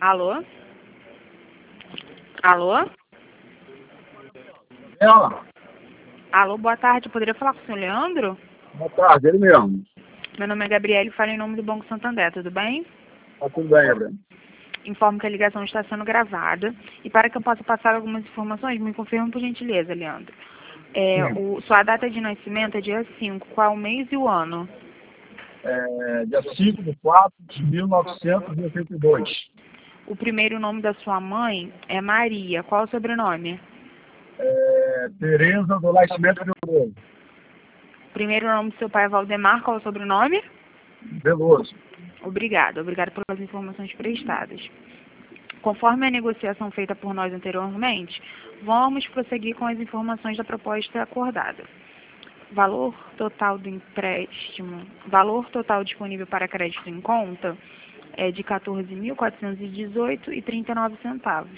Alô? Alô? Ela? Alô, boa tarde. Poderia falar com o senhor Leandro? Boa tarde, ele mesmo. Meu nome é Gabriele e falo em nome do Banco Santander, tudo bem? Tá tudo bem, Gabriel. Informo que a ligação está sendo gravada. E para que eu possa passar algumas informações, me confirma por gentileza, Leandro. Sua data de nascimento é dia 5. Qual o mês e o ano? Dia 5 de 4 de 1982. O primeiro nome da sua mãe é Maria. Qual o sobrenome? Tereza do Nascimento de Veloso. O primeiro nome do seu pai é Valdemar. Qual o sobrenome? Veloso. Obrigada pelas informações prestadas. Conforme a negociação feita por nós anteriormente, vamos prosseguir com as informações da proposta acordada. Valor total do empréstimo, valor total disponível para crédito em conta é de R$ 14.418,39.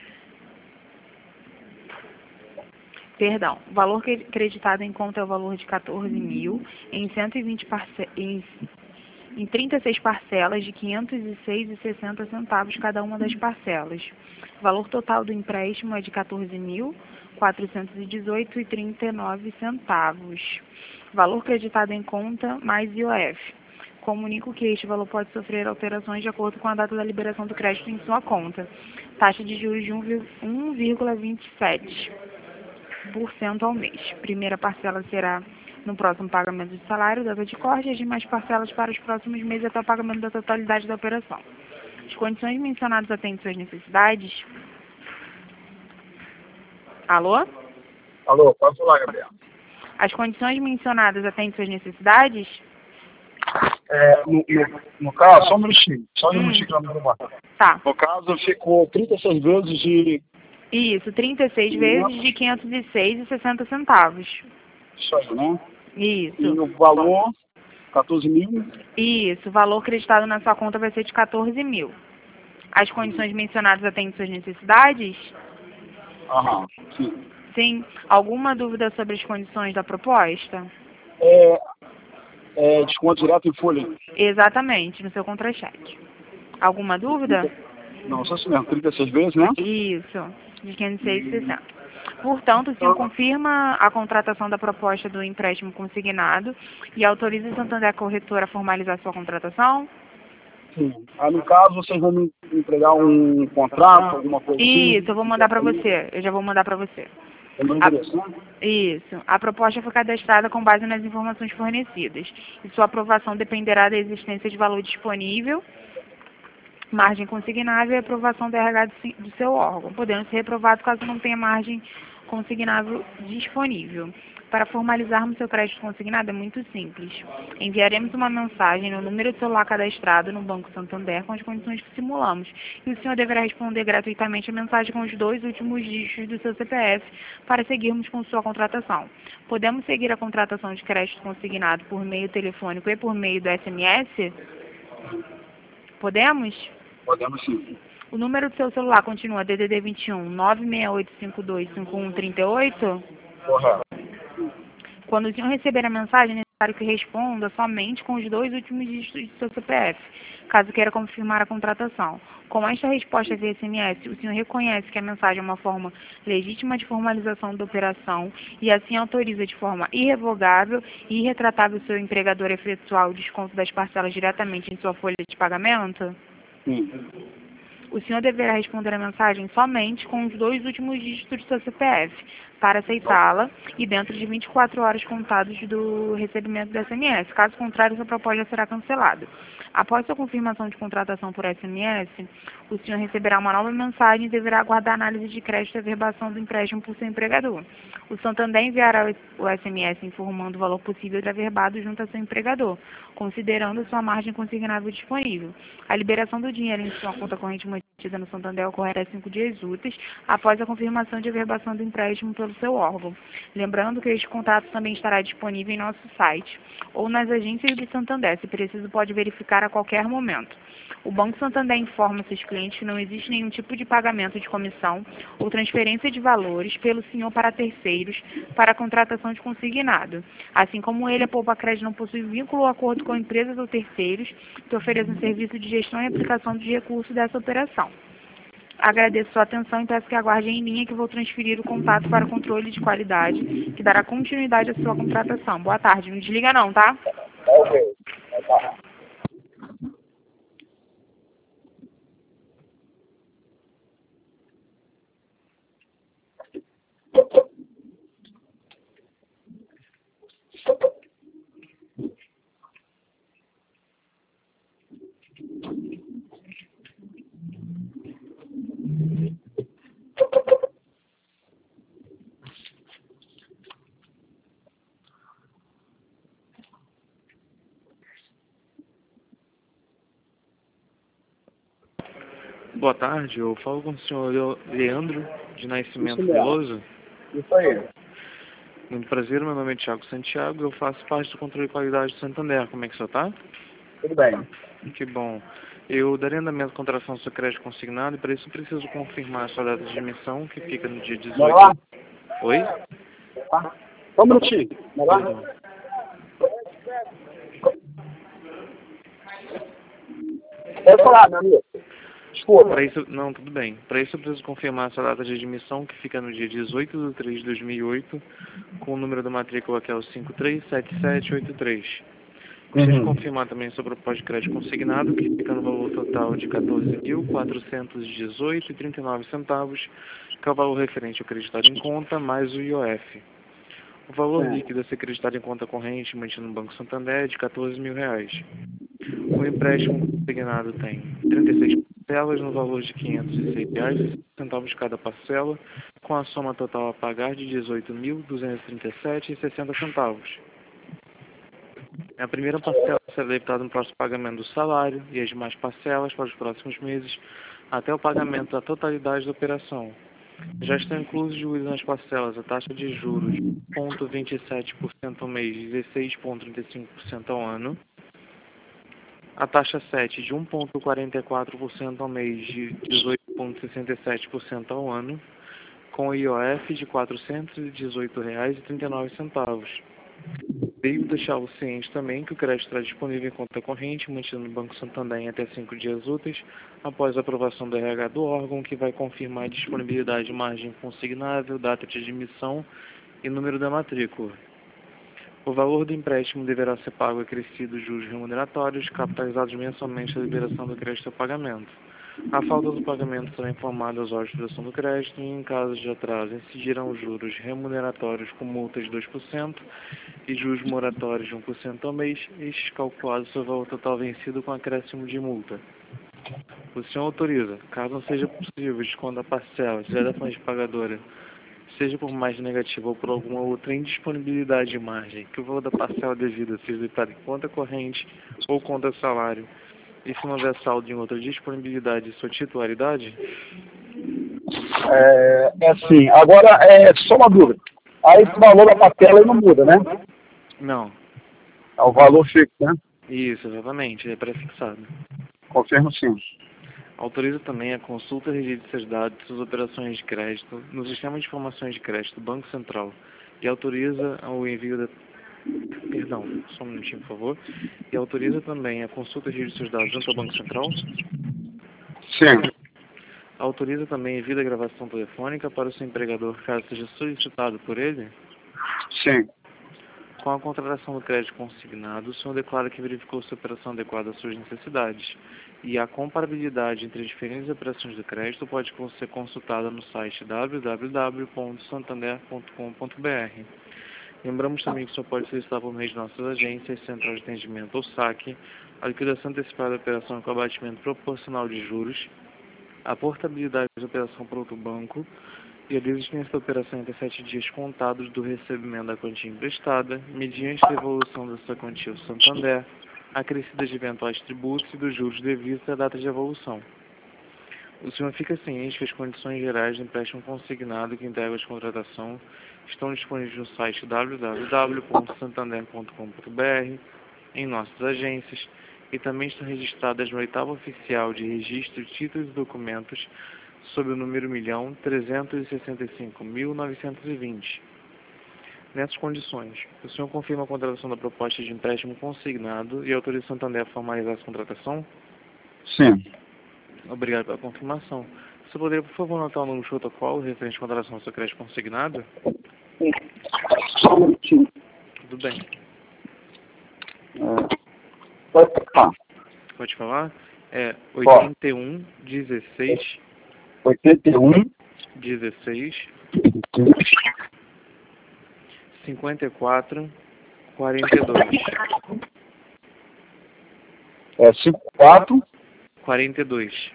Perdão, o valor creditado em conta é o valor de 14.000 em 120 em 36 parcelas de R$ 506,60 cada uma das parcelas. O valor total do empréstimo é de R$ 14.418,39. Valor creditado em conta mais IOF. Comunico que este valor pode sofrer alterações de acordo com a data da liberação do crédito em sua conta. Taxa de juros de 1,27% ao mês. Primeira parcela será no próximo pagamento de salário, data de corte, e as demais parcelas para os próximos meses até o pagamento da totalidade da operação. As condições mencionadas atendem suas necessidades? Alô? Alô, pode falar, Gabriel. As condições mencionadas atendem suas necessidades? No caso, só um minutinho. Só um minutinho que eu não vou. Tá. No caso, ficou 36 vezes de... Isso, 36 vezes de R$ 506,60. Isso aí, né? Isso. E o valor, 14.000. Isso, o valor creditado na sua conta vai ser de 14.000. As condições mencionadas atendem suas necessidades? Aham, sim. Sim. Alguma dúvida sobre as condições da proposta? Desconto direto em folha. Exatamente, no seu contra-cheque. Alguma dúvida? Não, só assim mesmo, 36 vezes, né? Isso, de R$ 506,60. Portanto, o senhor confirma a contratação da proposta do empréstimo consignado e autoriza o Santander Corretora a formalizar sua contratação? Sim. Aí, no caso, vocês vão me entregar um contrato, alguma coisa assim? Isso, eu vou mandar para você. Eu já vou mandar para você. É meu endereço, né? Isso. A proposta foi cadastrada com base nas informações fornecidas. E sua aprovação dependerá da existência de valor disponível, margem consignável e aprovação do RH do seu órgão, podendo ser reprovado caso não tenha margem consignável disponível. Para formalizarmos seu crédito consignado é muito simples. Enviaremos uma mensagem no número de celular cadastrado no Banco Santander com as condições que simulamos. E o senhor deverá responder gratuitamente a mensagem com os 2 últimos dígitos do seu CPF para seguirmos com sua contratação. Podemos seguir a contratação de crédito consignado por meio telefônico e por meio do SMS? Podemos? Podemos sim. O número do seu celular continua DDD 21 968525138? Correto. Quando o senhor receber a mensagem, é necessário que responda somente com os 2 últimos dígitos do seu CPF, caso queira confirmar a contratação. Com esta resposta via SMS, o senhor reconhece que a mensagem é uma forma legítima de formalização da operação e assim autoriza de forma irrevogável e irretratável o seu empregador a efetuar o desconto das parcelas diretamente em sua folha de pagamento? Sim. O senhor deverá responder a mensagem somente com os 2 últimos dígitos do seu CPF, para aceitá-la e dentro de 24 horas contados do recebimento do SMS. Caso contrário, sua proposta será cancelada. Após sua confirmação de contratação por SMS, o senhor receberá uma nova mensagem e deverá aguardar a análise de crédito e averbação do empréstimo por seu empregador. O Santander enviará o SMS informando o valor possível de averbado junto ao seu empregador, considerando sua margem consignável disponível. A liberação do dinheiro em sua conta corrente mantida no Santander ocorrerá em 5 dias úteis após a confirmação de averbação do empréstimo pelo seu órgão. Lembrando que este contato também estará disponível em nosso site ou nas agências do Santander. Se preciso, pode verificar a qualquer momento. O Banco Santander informa seus clientes que não existe nenhum tipo de pagamento de comissão ou transferência de valores pelo senhor para terceiros para a contratação de consignado. Assim como ele, a Poupa Crédito não possui vínculo ou acordo com empresas ou terceiros que ofereçam serviço de gestão e aplicação dos recursos dessa operação. Agradeço sua atenção e peço que aguarde em linha que vou transferir o contato para o controle de qualidade, que dará continuidade à sua contratação. Boa tarde. Não desliga não, tá? Ok. Tá. Boa tarde, eu falo com o senhor Leandro de Nascimento Isso mesmo. Veloso. Isso aí. Muito prazer, meu nome é Thiago Santiago, eu faço parte do controle de qualidade do Santander. Como é que o senhor está? Tudo bem. Que bom. Eu darei andamento à contratação do seu crédito consignado e para isso preciso confirmar a sua data de emissão, que fica no dia 18. Bora lá? Oi? Só um minutinho. Bora lá? Perdão. Pode falar, meu amigo. Desculpa. Para isso, não, tudo bem. Para isso eu preciso confirmar a sua data de admissão, que fica no dia 18/3/2008, com o número da matrícula que é o 537783. Gostaria de confirmar também sobre o pós-crédito consignado, que fica no valor total de R$ 14.418,39, que é o valor referente ao acreditado em conta, mais o IOF. O valor líquido a ser acreditado em conta corrente mantido no Banco Santander é de R$ 14.000. O empréstimo consignado tem 36 parcelas no valor de R$ 506,60 cada parcela, com a soma total a pagar de R$ 18.237,60. A primeira parcela será debitada no próximo pagamento do salário e as demais parcelas para os próximos meses, até o pagamento da totalidade da operação. Já estão inclusos nas parcelas a taxa de juros de 0,27% ao mês e 16,35% ao ano, a taxa 7 de 1,44% ao mês e 18,67% ao ano, com o IOF de R$ 418,39. Devo deixá-lo ciente também que o crédito estará disponível em conta corrente, mantido no Banco Santander em até 5 dias úteis, após a aprovação do RH do órgão, que vai confirmar a disponibilidade de margem consignável, data de admissão e número da matrícula. O valor do empréstimo deverá ser pago acrescido de juros remuneratórios, capitalizados mensalmente à liberação do crédito a pagamento. A falta do pagamento será informada aos órgãos de direção do crédito e, em caso de atraso, incidirão juros remuneratórios com multas de 2% e juros moratórios de 1% ao mês, estes calculados sobre o valor total vencido com acréscimo de multa. O senhor autoriza, caso não seja possível desconto da parcela, seja da fonte pagadora, seja por margem negativa ou por alguma outra indisponibilidade de margem, que o valor da parcela devida seja debitado em conta corrente ou conta salário, e se não houver saldo em outra disponibilidade de sua titularidade? É assim, agora é só uma dúvida. Aí esse valor da parcela aí não muda, né? Não. É o valor fixo, né? Isso, exatamente, é prefixado. Confirmo sim. Autoriza também a consulta e registro de dados de suas operações de crédito no Sistema de Informações de Crédito do Banco Central e autoriza o envio da... Perdão, só um minutinho, por favor. E autoriza também a consulta e registro de dados junto ao Banco Central. Sim. Autoriza também envio da gravação telefônica para o seu empregador, caso seja solicitado por ele. Sim. Com a contratação do crédito consignado, o senhor declara que verificou se a operação adequada às suas necessidades e a comparabilidade entre as diferentes operações do crédito pode ser consultada no site www.santander.com.br. Lembramos também que o senhor pode solicitar por meio de nossas agências, central de atendimento ou saque, a liquidação antecipada da operação com abatimento proporcional de juros, a portabilidade da operação para outro banco e a desistência da operação entre 7 dias contados do recebimento da quantia emprestada, mediante a evolução dessa quantia ao Santander, acrescida de eventuais tributos e dos juros devidos à data de evolução. O senhor fica ciente que as condições gerais do empréstimo consignado que integram a contratação estão disponíveis no site www.santander.com.br, em nossas agências, e também estão registradas no oitavo oficial de registro de títulos e documentos sob o número 1.365.920. Nessas condições, o senhor confirma a contratação da proposta de empréstimo consignado e autoriza o Santander a formalizar essa contratação? Sim. Obrigado pela confirmação. Você poderia, por favor, anotar o número de protocolo referente à contratação do seu crédito consignado? Só um minutinho. Tudo bem. Pode tocar. Pode falar? É 81 16 81 16 54 42 54 42.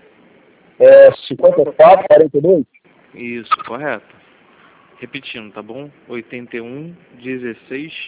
54 42? Isso, correto. Repetindo, tá bom? 81 16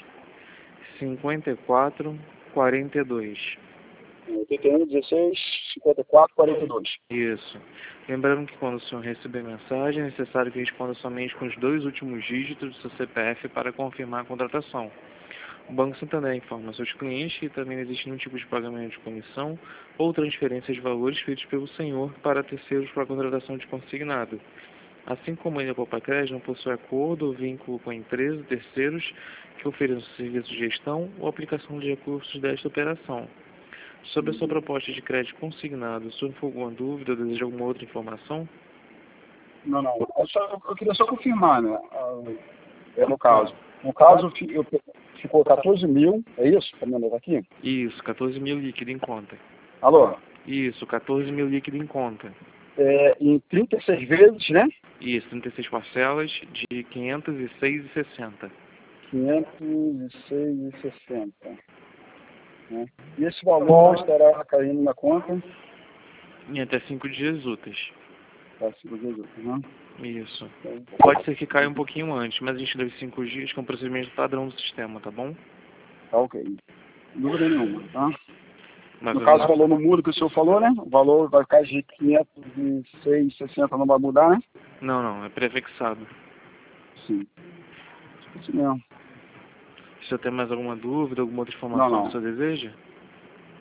54 42. 81 16 54 42. Isso. Lembrando que quando o senhor receber mensagem, é necessário que responda somente com os 2 últimos dígitos do seu CPF para confirmar a contratação. O Banco Santander informa seus clientes que também não existe nenhum tipo de pagamento de comissão ou transferência de valores feitos pelo senhor para terceiros para a contratação de consignado. Assim como ele, a Poupa Crédito não possui acordo ou vínculo com a empresa, terceiros que ofereçam serviço de gestão ou aplicação de recursos desta operação. Sobre a sua proposta de crédito consignado, o senhor ficou alguma dúvida ou deseja alguma outra informação? Não. Eu queria só confirmar, né? No caso. Ficou 14 mil, é isso? Tá me andando aqui? Isso, 14 mil líquido em conta. Alô? Isso, 14 mil líquido em conta. Em 36 vezes, né? Isso, 36 parcelas de 506,60. 506,60. Né? E esse valor estará caindo na conta? Em até 5 dias úteis. Tá, 5 dias úteis, né? Isso. Pode ser que caia um pouquinho antes, mas a gente deu 5 dias, que é um procedimento padrão do sistema, tá bom? Tá, ok. Dúvida nenhuma, tá? Mas No caso, o valor não muda, que o senhor falou, né? O valor vai ficar de 506,60, não vai mudar, né? Não, é prefixado. Sim. Isso mesmo. Se você tem mais alguma dúvida, alguma outra informação Não. que você deseja?